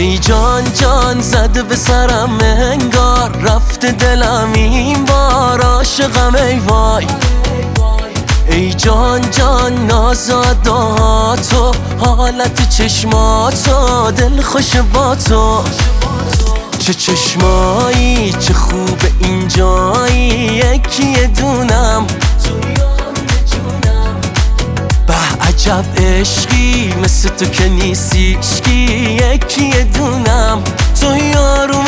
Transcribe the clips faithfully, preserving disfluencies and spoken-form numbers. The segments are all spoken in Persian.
ای جان جان زده به سرم انگار رفته دلم این بار عاشقم ای وای. ای جان جان ناز و اداهاتو حالت چشماتو دل خوش با تو. چه چشمایی چه خوب اینجایی یکی دونم به عجب عشقی مثل تو که نیستی عشقی یکی دونم تو یاروم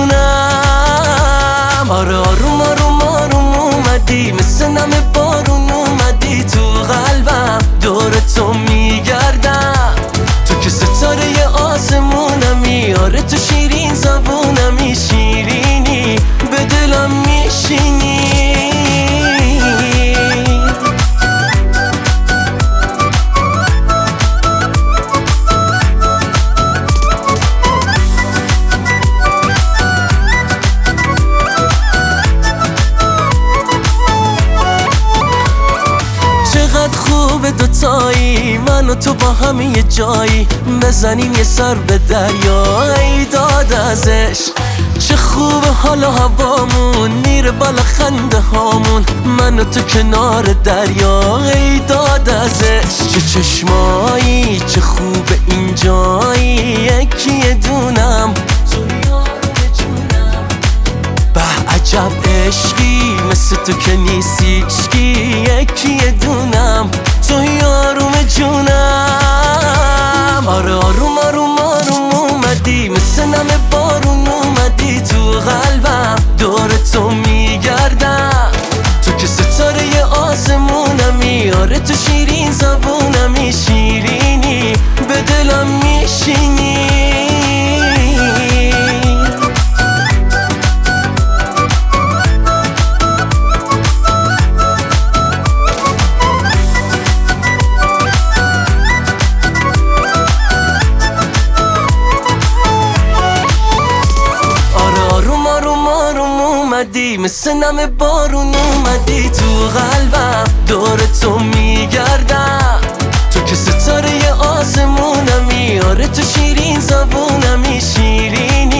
جونم. آره آروم آروم آروم اومدی مثل نم بارون اومدی تو قلبم دور تو میگردم تو که ستاره آسمونمی. آره تو شیرین زبونمی شیرینی به دلم میشینی. چقدر خوبه دوتایی من و تو با هم یه جایی بزنیم یه سر به دریا ای داد ازش. چه خوبه حالا هوامون میره بالا خنده هامون من و تو کنار دریا ای داد ازش. چه چشمایی چه خوبه اینجایی یکی دونم به عجب عشقی مثل تو که نیستی عشقی یکی دونم تو یاروم جونم. آره آروم آروم آروم اومدی مثل نم بارون اومدی تو قلبم دور تو میگردم تو که ستاره آسمونمی. آره تو شیرین زبونمی شیرینی به دلم میشینی. مثل نم بارون اومدی تو قلبم دور تو میگردم تو که ستاره آسمونمی. آره تو شیرین زبونمی شیرینی